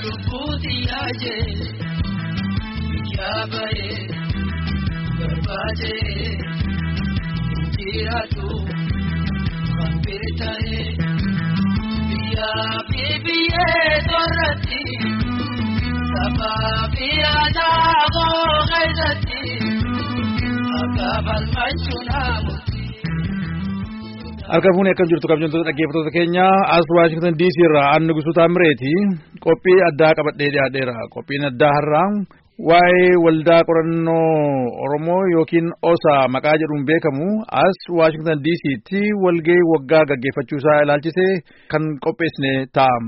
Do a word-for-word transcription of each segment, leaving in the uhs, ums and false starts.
lubuti aje yabaye barbaje jiratu kampirtaye biya bibiye dorati sababi ana go gaidati akabal manchunamu Alkafune kan jirtu kabajamtoota dhaggeeffattoota keenya as Washington D C irraa Annu Gusuu Taamireeti qophii addaa qabadhee dhiyaadheera. Qophiin addaa har'aa waa'ee waldaa qorannoo Oromoo yookiin O S A maqaa jedhuun beekamu as Washington D C tti walgahii waggaa gaggeeffachuu isaa ilaalchisee kan qopheessine ta'a.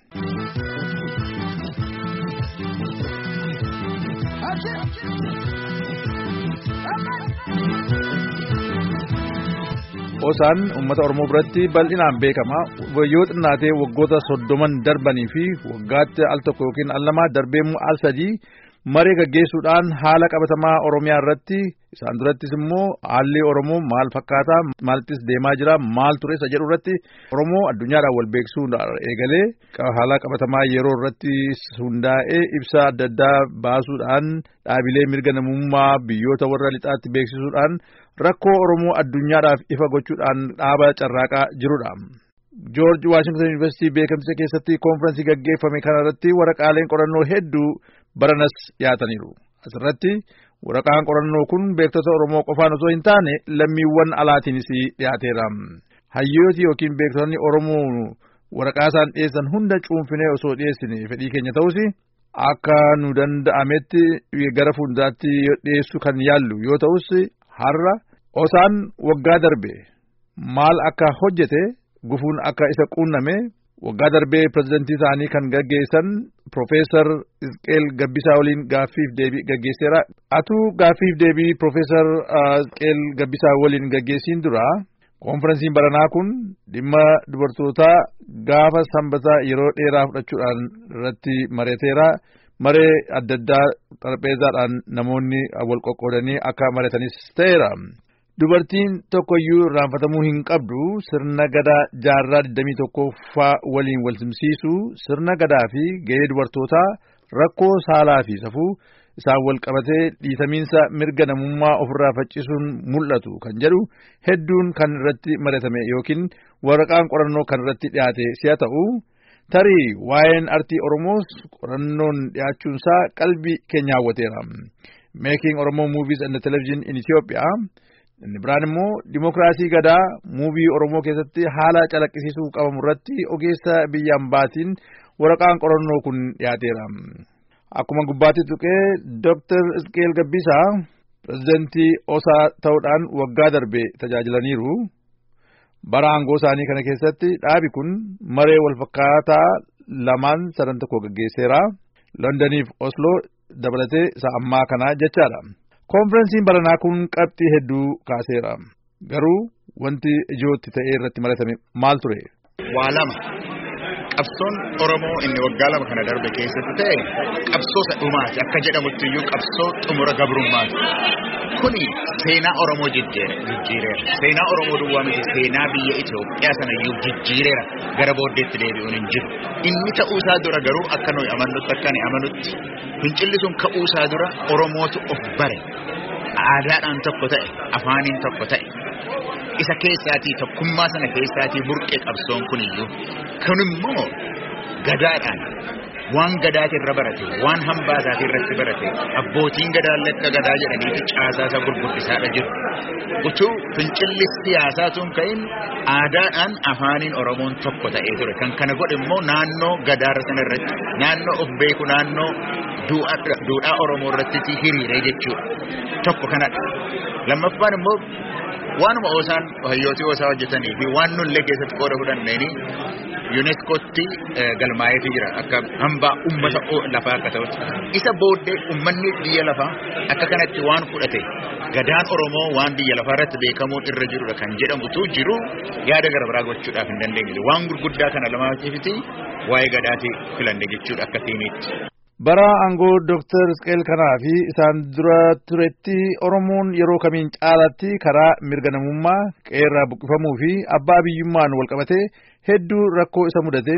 O S A'n uummata Oromoo biratti bal'inaan beekama. Yoo xinnaatee waggoota soddoman darbanii fi waggaatti al tokko yookiin al lama darbeemmoo al sadii maree gaggeessuudhaan haala qabatamaa Oromiyaa irratti isaan durattis immoo haalli Oromoo maal fakkaata, maalittis deemaa jira, maal ture isa jedhu irratti Oromoo addunyaadhaan wal beeksisuun eegalee haala qabatamaa yeroo irratti hundaa'ee ibsa adda addaa baasuudhaan dhaabilee mirga namummaa biyyoota warra lixaatti beeksisuudhaan rakkoo Oromoo addunyaadhaaf ifa gochuudhaan dhaaba carraaqaa jirudha. George Washington University beekamsa keessatti konferensii gaggeeffame kanarratti waraqaaleen qorannoo hedduu baranas dhiyaataniiru. Asirratti waraqaan qorannoo kun beektota Oromoo qofaan osoo hin taane lammiiwwan alaatiinis dhiyaateera. Hayyooti yookiin beektonni Oromoo waraqaa isaan dhiyeessan hunda cuunfinee osoo dhiyeessine fedhii keenya ta'us akka nu danda'ametti gara fuulduraatti dhiyeessuu kan yaallu yoo ta'us har'a O S A'n waggaa darbe maal akka hojjete gufuun akka isa quunname waggaa darbee pirezidantii isaanii kan gaggeessan Profeesar Hizqeel Gabbisaa waliin gaaffiif deebii gaggeesseera. Atuu gaaffiif deebii Profeesar Hizqeel Gabbisaa waliin gaggeessiin dura konferensiin baranaa kun dhimma dubartootaa gaafa sanbataa yeroo dheeraa fudhachuudhaan irratti mareeteera. Maree adda addaa xarapheezaadhaan namoonni wal qoqqoodanii akka maretanis ta'eera. Dubartiin tokkoyyuu irraanfatamuu hin qabdu sirna gadaa jaarraa digdamii tokkoffaa waliin wal simsiisu sirna gadaa fi gahee dubartootaa rakkoo saalaa fi safuu isaan wal qabatee dhiitamiinsa mirga namummaa ofirraa faccisuun mul'atu kan jedhu hedduun kan irratti maretame yookiin waraqaan qorannoo kan irratti dhiyaate si'a ta'u tarii waa'een artii Oromoos qorannoon dhiyaachuunsaa qalbii keenya hawwateera. Making Oromo Movies and Television in Ethiopia inni biraan immoo dimokiraasii gadaa muuvii Oromoo keessatti haala calaqqisiisuu qabamu irratti ogeessa biyyaan baatiin waraqaan qorannoo kun dhiyaateera. Akkuma gubbaatti tuqee Doctor Hizqeel Gabbisaa pirezidantii O S A ta'uudhaan waggaa darbe tajaajilaniiru. Bara aangoo isaanii kana keessatti dhaabi kun maree walfakkaataa lamaan sadan tokko gaggeesseera. Londoniif Oslo dabalatee isa ammaa kana jechaadha. Konferensiin baranaa kun qabxii hedduu kaaseera. Garuu wanti ijootti ta'ee irratti maratame maal ture? Waa lama. Qabsoon Oromoo inni waggaa lama kana darbe keessatti ta'e qabsoo dhumaati akka jedhamutti iyyuu qabsoo xumura gabrummaati. Kuni seenaa Oromoo jijjiireera. Seenaa Oromoo duwwaa miti seenaa biyya Itoophiyaa sana iyyuu jijjiireera. Gara booddeetti deebi'uun hin jiru. Inni ta'uusaa dura garuu akka nuyi amannutti akka ni amanutti fincilli sun ka'uusaa dura Oromootu of bare. Aadaadhaan tokko ta'e, afaaniin tokko ta'e. Isa keessaatii tokkummaa sana keessaatii burqee qabsoon kun iyyuu kun immoo gadaadhaan waan gadaatiin irra barate waan hambaasaati irratti barate abbootiin gadaan lakka gadaa jedhaniiti caasaasa gurguddisaadha jiru. Utuu fincilli siyaasaa sun ka'in aadaadhaan afaaniin Oromoon tokko ta'ee ture. Kan kana godhe immoo naannoo gadaarra sana irratti naannoo of beeku naannoo duudhaa Oromoo irratti hiriiree jechuudha. Tokko kanadha. Lammaffaan immoo waanuma O S A'n hayyooti O S A hojjetanii fi waan nullee keessatti qooda fudhanneeni UNESCOtti galmaa'eetu jira akka hambaa ummata lafaa akka ta'utti. Isa booddee ummanni biyya lafaa akka kanatti waan fudhate gadaan Oromoo waan biyya lafaa irratti beekamuun irra jirudha kan jedhamutu jiru yaada gara biraa gochuudhaaf hin dandeenye. Waan gurguddaa kana lamaatiifiti waa'ee gadaatii filanne jechuudha akka tiimiitti. Bara aangoo Doctor Hizqeel kanaa fi isaan dura turetti Oromoon yeroo kamiin caalatti karaa mirga namummaa qeerraa buqqifamuu fi abbaa biyyummaan walqabatee hedduu rakkoo isa mudateen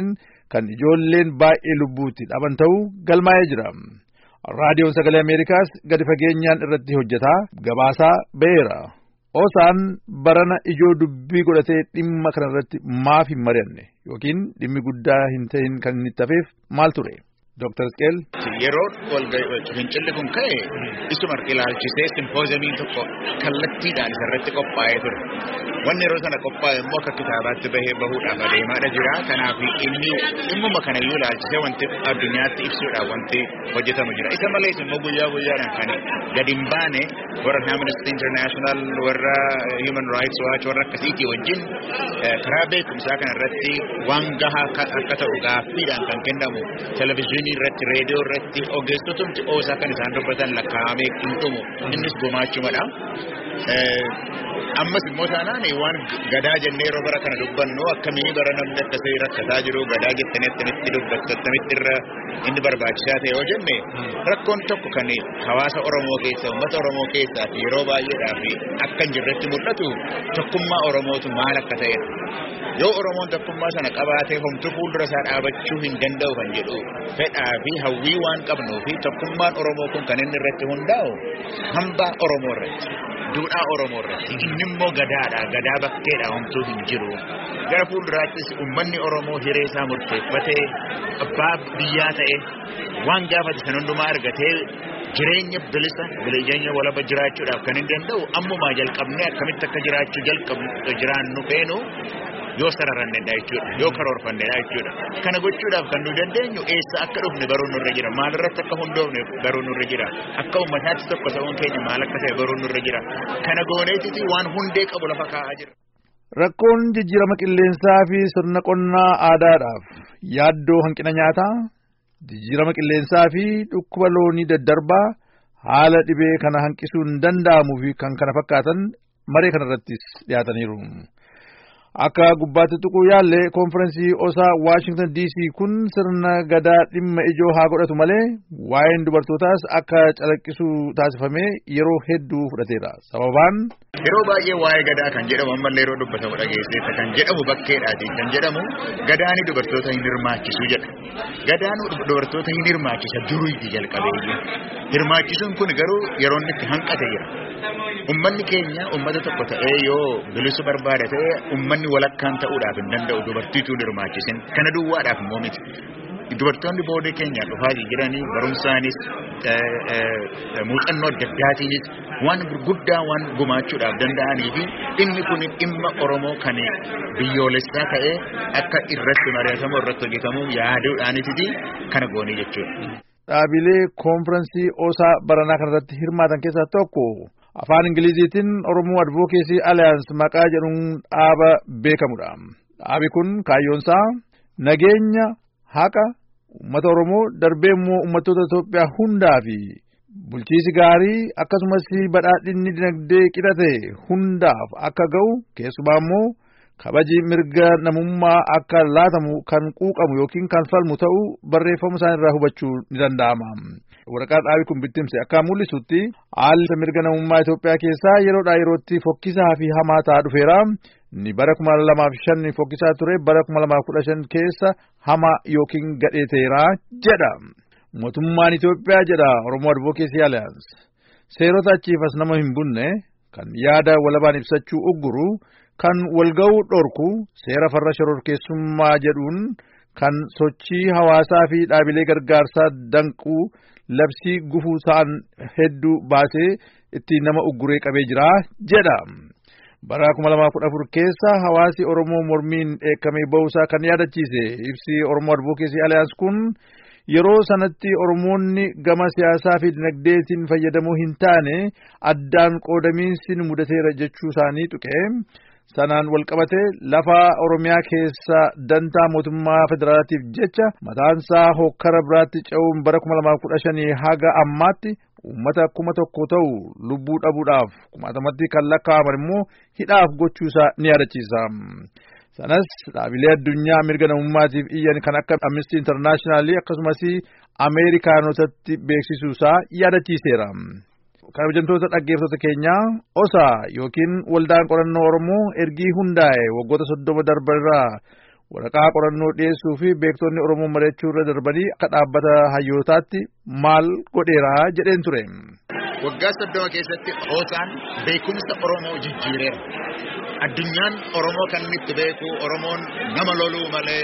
kan ijoolleen baay'ee lubbuutti dhaban ta'uu galmaa'ee jira. Raadiyoon Sagalee Ameerikaas gadi fageenyaan irratti hojjetaa gabaasaa ba'eera. Osaan barana ijoo dubbii godhatee dhimma kanarratti maaf hin mari'anne yookiin dhimmi guddaa hin ta'in kan inni tafeef maal ture? Doctor Skeel yeroo walga'ii fincilli kun ka'e isuma ilaalchisee simpoozamiin tokko kallattiidhaan isarratti qophaa'ee ture. Wanni yeroo sana qophaa'e immoo akka kitaabaatti bahee bahuudhaaf adeemaadha jira. Kanaaf inni dhimmuma kanayyuu ilaalchisee wanti addunyaatti ibsuudhaaf wanti hojjetamu jira. Isa malees immoo guyyaa guyyaadhaan kan gadi hin baane warra Amnesty International warra Human Rights Watch warra akkasiitii wajjin karaa beekumsaa kanarratti waan gahaa akka ta'u gaaffiidhaan kan kennamu televezyiinii irratti reediyoo irratti ogeessotumti oosaa kan isaan dubbatan lakkaa'amee hin dhumu innis gumaachumadha. Ammas immoo taanaan waan gadaa jennee yeroo bara kana dubbannu akkamii bara namni akkasii rakkataa jiru gadaa jettanii attamitti dubbattu attamitti irra inni barbaachisaa ta'e yoo jenne rakkoon tokko kan hawaasa Oromoo keessa uummata Oromoo keessaaf yeroo baay'eedhaaf akka hin jirretti mul'atu tokkummaa Oromootu maal akka ta'edha. Yoo Oromoon tokkummaa sana qabaatee homtuu fuuldura isaa dhaabachuu hin danda'u kan jedhu fedhaa fi hawwii waan qabnuu fi tokkummaan Oromoo kun kan inni irratti hundaa'u hambaa Oromoo irratti. Duudhaa Oromoo irratti inni immoo gadaadha gadaa bakkeedha homtuu hin jiru gara fuulduraattis uummanni Oromoo hiree isaa murteeffatee abbaa biyyaa ta'e waan gaafate san hundumaa argatee jireenya bilisa jireenya walaba jiraachuudhaaf kan hin danda'u ammumaa jalqabnee akkamitti akka jiraachuu jalqabnu jiraannu feenu yoo sararannedha jechuudha yoo karoorfannedha jechuudha. Kana gochuudhaaf kan nu dandeenyu eessa akka dhufne baruun nurra jira maal irratti akka hundoofne baruun nurra jira akka uummataatti tokko ta'uun keenya maal akka ta'e baruun nurra jira. Kana gooneetiti waan hundee qabu lafa kaa'aa jira. Rakkoon jijjiirama qilleensaa fi sirna qonnaa aadaadhaaf yaaddoo hanqina nyaataa jijjiirama qilleensaa fi dhukkuba loonii daddarbaa haala dhibee kana hanqisuu hin danda'amuu fi kan kana fakkaatan maree kanarrattis dhiyaataniiru. Akka gubbaatti tuquu yaalle konferensii osaa Washington D C kun sirna gadaa dhimma ijoo haa godhatu malee waa'een dubartootaas akka calaqqisu taasifamee yeroo hedduu fudhateera. Sababaan yeroo baay'ee waa'ee gadaa kan jedhamu ammallee yeroo dubbatamu dhageesseetta kan jedhamu bakkeedhaati kan jedhamu gadaani dubartoota hin hirmaachisu jedha. Gadaan dubartoota hin hirmaachisa duriitii jalqabeeyye. Hirmaachisuun kun garuu yeroo inni itti hanqate jira. Ummanni keenya ummata tokko ta'ee yoo bilisu barbaada ta'e ummanni walakkaan ta'uudhaaf hin danda'u dubartiituu hirmaachisin kana duwwaadhaaf immoo miti. Dubartoonni boodee keenya dhufaa jiranii barumsaanis muuxannoo adda addaatiinis waan gurguddaa waan gumaachuudhaaf danda'anii fi dhimmi kun dhimma Oromoo kan biyyoolessaa ta'ee akka irratti mari'atamu irratti hojjetamu yaaduudhaaniti kana goonee jechuudha. Dhaabilee konferensii osaa baranaa kanarratti hirmaatan keessaa tokko afaan Ingiliziitiin Oromoo Advocacy Alliance maqaa jedhuun dhaaba beekamudha. Dhaabi kun kaayyoonsaa nageenya haqa uummata Oromoo darbee immoo uummattoota Itoophiyaa hundaa fi bulchiinsi gaarii akkasumas badhaadhinni dinagdee qixate hundaaf akka ga'u keessumaa immoo kabaji mirga namummaa akka laatamu kan quuqamu yookiin kan falmu ta'uu barreeffama isaan irraa hubachuu ni danda'ama. Waraqaa dhaabi kun bittimse akka mul'isutti haalli mirga namummaa Itoophiyaa keessaa yeroodhaa yerootti fokkisaa fi hamaa ta'aa dhufeera. Ni bara kuma lamaaf shan fokkisaa ture bara kuma lamaaf kudha shan keessa hamaa yookiin gadheeteera jedha. Mootummaan Itoophiyaa jedha Oromoo Advocacy Alliance. Seerota achiifas nama hin bunne kan yaada walabaan ibsachuu ugguru kan walga'uu dhorku seera farra shororkeessummaa jedhuun kan sochii hawaasaa fi dhaabilee gargaarsaa danquu labsii gufuu ta'an hedduu baasee itti nama ugguree qabee jira jedha. Bara kuma lamaaf kudha afur keessa hawaasi Oromoo mormiin eekamee ba'uusaa kan yaadachiise ibsi Oromoo Advocacy Alliance kun yeroo sanatti Oromoonni gama siyaasaa fi dinagdeetiin fayyadamuu hin taane addaan qoodamiinsi mudateera jechuu isaanii tuqe. Sanaan walqabate lafa Oromiyaa keessa dantaa mootummaa federaatiif jecha mataansaa hokkara biraatti ce'uun bara kuma lamaaf kudha shanii haga ammaatti uummata kuma tokko ta'u lubbuu dhabuudhaaf kumaatamatti kan lakkaa'aman immoo hidhaaf gochuusaa ni yaadachiisa. Sanas dhaabilee addunyaa mirga namummaatiif iyyan kan akka Amnesty International akkasumas Ameerikaanotatti beeksisuusaa yaadachiiseera. Kabajamtoota dhaggeeffattoota keenyaa osaa yookiin waldaan qorannoo Oromoo ergii hundaa'e waggoota soddoma darbarraa waraqaa qorannoo dhiyeessuu fi beektonni Oromoo mari'achuu irra darbanii akka dhaabbata hayyootaatti maal godheeraa jedheen ture. Waggaa soddoma keessatti Oosaan beekumsa Oromoo jijjiireera. Addunyaan Oromoo kan itti beeku Oromoon nama loluu malee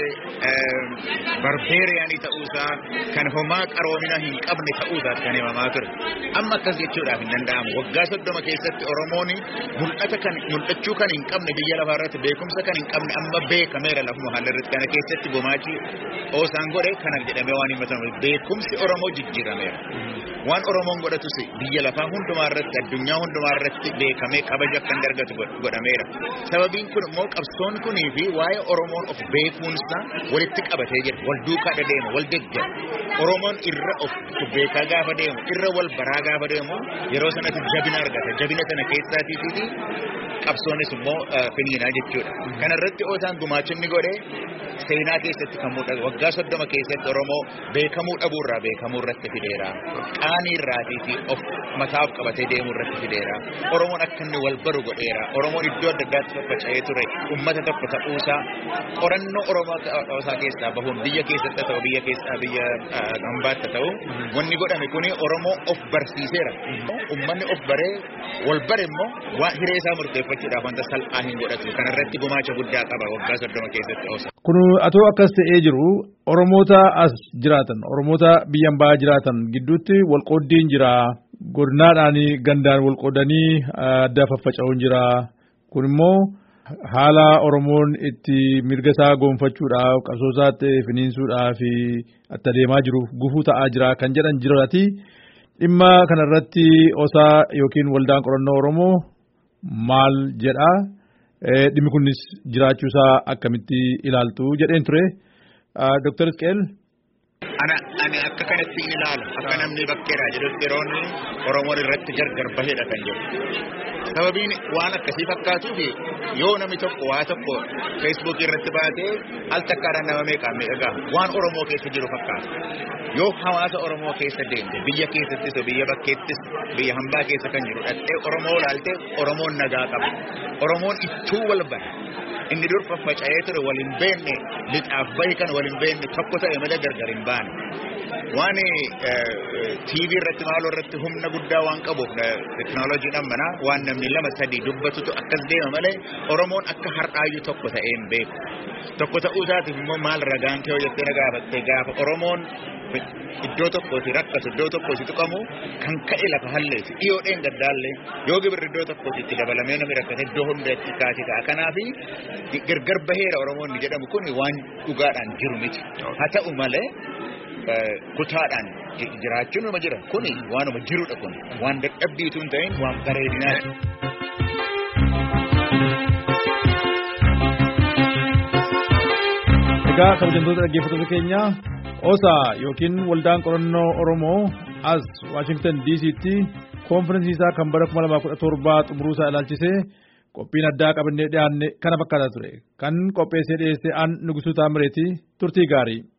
barbeeriyaanii ta'uusaa kan homaa qaroomina hin qabne ta'uusaa kan himamaa ture. Amma akkas jechuudhaaf hin danda'amu. Waggaa soddoma keessatti Oromoon mul'ata kan mul'achuu kan hin qabne biyya lafaa irratti beekumsa kan hin qabne amma beekameera lafuma haallarratti kana keessatti gumaachi Oosaan godhe kanaaf jedhamee waan himatamu beekumsi Oromoo jijjiirameera. Waan Oromoon godhatus biyya lafaa hundumaa irratti addunyaa hundumaa irratti beekamee kabaja kan dargatu godhameera. Sababiin kun immoo qabsoon kunii fi waa'ee Oromoon of beekuunsa walitti qabatee jira. Wal duukaa deema, wal deeggara. Oromoon irra of beekaa gaafa deemu, irra wal baraa gaafa deemu yeroo sanatti jabina argata. Jabina sana keessaatii fi qabsoonis immoo finiinaa jechuudha. Kana irratti Oosaan gumaachinni godhee seenaa keessatti kan mul'atu waggaa soddoma keessatti Oromoo beekamuu dhabuurraa beekamuu irratti fideera. Qaanii irraatii fi of mataaf qabatee deemuu irratti fideera. Oromoon akka inni wal baru godheera. Oromoon iddoo adda addaatti faffaca'ee ture. Uummata tokko ta'uusaa qorannoo Oromoo ta'uusaa keessaa bahuun biyya keessatti ta'u biyya keessaa biyya hambaatti ta'u wanni godhame kuni Oromoo of barsiiseera. Uummanni of baree wal bare immoo waan hiree isaa murteeffachuudhaaf wanta salphaa hin godhatu. Kana irratti gumaacha guddaa qaba waggaa soddoma keessatti Oosaan. Kun atoo akkas ta'ee jiru Oromoota as jiraatan Oromoota biyya ambaa jiraatan gidduutti walqooddiin jira. Godinaadhaan gandaan walqoodanii adda faffaca'uun jira. Kun immoo haala Oromoon itti mirga isaa gonfachuudhaaf qabsoo isaatti finiinsuudhaaf itti adeemaa jiru gufuu ta'aa jira kan jedhan jiraati. Dhimma kanarratti Oosaa yookiin waldaan qorannoo Oromoo maal jedha? Dhimmi kunis jiraachuusaa akkamitti ilaaltu jedheen ture. Doktor Isqeel. Ana ani akka kanatti ilaala akka namni bakkeedhaa jedhutti yeroonni Oromoon irratti gargar baheedha kan jedhu. Sababiin waan akkasii fakkaatuuf yoo namni tokko waa tokko Facebook irratti baatee al takkaadhaan nama meeqaan meeqa waan Oromoo keessa jiru fakkaata. Yoo hawaasa Oromoo keessa deemte biyya keessattis biyya bakkeettis biyya hambaa keessa kan jiru dhattee Oromoo laaltee Oromoon nagaa qaba. Oromoon ittuu wal bara. Inni dur faffaca'ee ture waliin beenne lixaaf bahi kan waliin beenne tokko ta'e malee gargar hin baane. Waan T V irratti maaloo irratti humna guddaa waan qabuuf teknooloojiin ammanaa waan namni lama sadii dubbatutu akkas deema malee Oromoon akka har'aayyuu tokko ta'ee hin beeku. Tokko ta'uu isaatiif immoo maal ragaan ta'uu jettee na gaafatte gaafa Oromoon iddoo tokkooti rakkatu iddoo tokkooti tuqamu kan ka'e lafa halleessi dhiyoodheen gaddaallee yoo gibirri iddoo tokkooti itti dabalamee namni rakkate iddoo hunda itti kaati ta'a. Kanaaf gargar baheera Oromoon ni jedhamu kun waan dhugaadhaan jiru miti. Haa ta'u malee kutaadhaan jiraachuun nama jira kuni waanuma jirudha kun waan dadhabbiitu hin ta'in waan bareedinaadha. Egaa kabajamtoota dhaggeeffattoota keenya Oosaa yookiin waldaan qorannoo Oromoo as Washington D C tti konferensii isaa kan bara kuma lamaa kudha torbaa xumuruusaa ilaalchisee qophiin addaa qabannee dhiyaanne kana fakkaataa ture. Kan qopheessee dhiyeessee aan Nugusuu Taamireeti turtii gaarii.